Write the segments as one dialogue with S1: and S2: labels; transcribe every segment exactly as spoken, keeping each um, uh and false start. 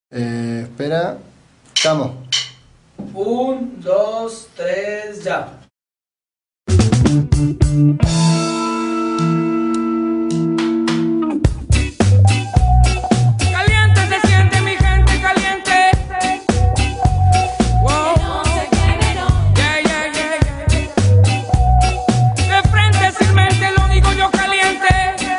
S1: Eh, espera, estamos.
S2: Un, dos, tres, ya.
S3: Caliente se siente mi gente, caliente. Wow. Yeah, yeah, yeah, yeah. De frente sin mente lo digo yo caliente.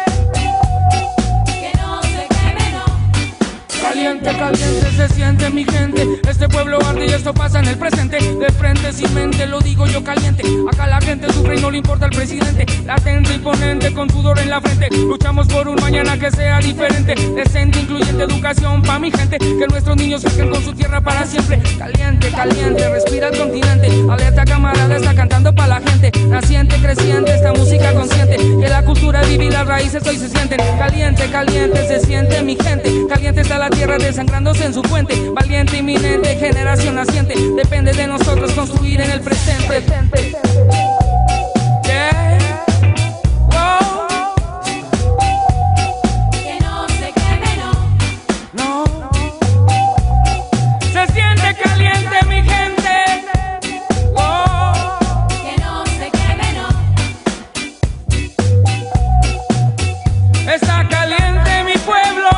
S3: Caliente, caliente se siente mi gente. Este pueblo arde y esto pasa en el presente. De frente sin mente lo digo yo caliente. Acá la gente sufre y no le importa el presidente. Latente, imponente, con sudor en la frente. Luchamos por un mañana que sea diferente. Decente, incluyente, educación pa' mi gente. Que nuestros niños crezcan con su tierra para siempre. Caliente, caliente, respira el continente. Alerta camarada, está cantando pa' la gente. Naciente, creciente, esta música consciente. Que la cultura vive y las raíces hoy se sienten. Caliente, caliente se siente mi gente. Caliente está la tierra desangrándose en su fuente. Valiente, inminente, generación naciente. Depende de nosotros construir en el presente. Yeah. Wow.
S4: Que no se queme, no.
S3: No. Se siente caliente mi gente. Wow.
S4: Que no se queme, no.
S3: Está caliente mi pueblo.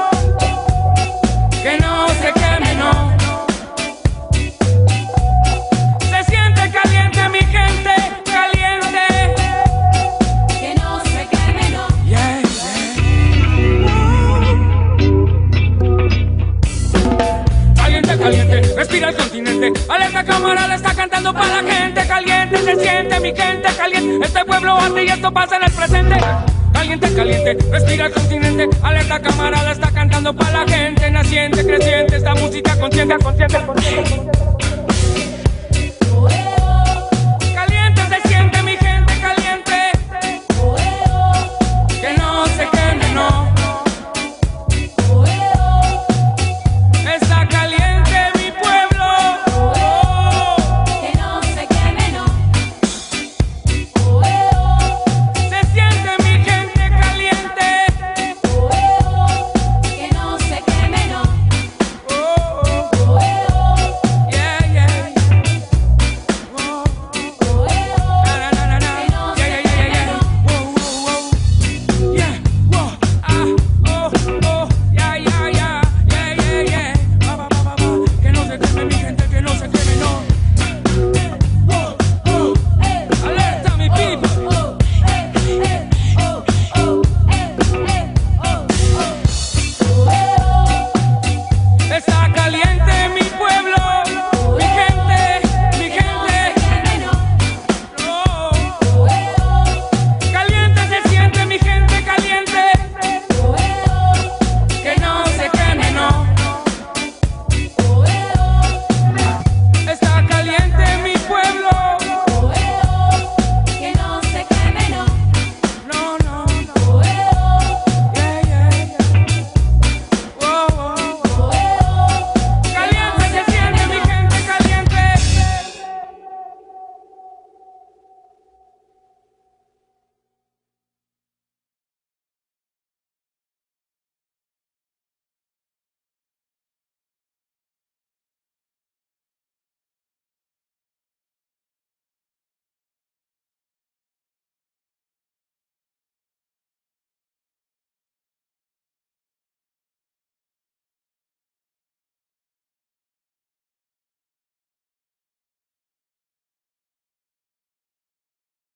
S3: Que no se queme, no. Se siente caliente mi gente, caliente.
S4: Que no se queme, no.
S3: Yeah, yeah. Caliente, caliente, respira el continente. Alerta camarada, está cantando para la gente. Caliente, se siente mi gente, caliente. Este pueblo arde y esto pasa en el presente. Caliente, caliente, respira el continente. Alerta camarada, está cantando para la gente. Naciente, creciente, esta música consciente, consciente, consciente.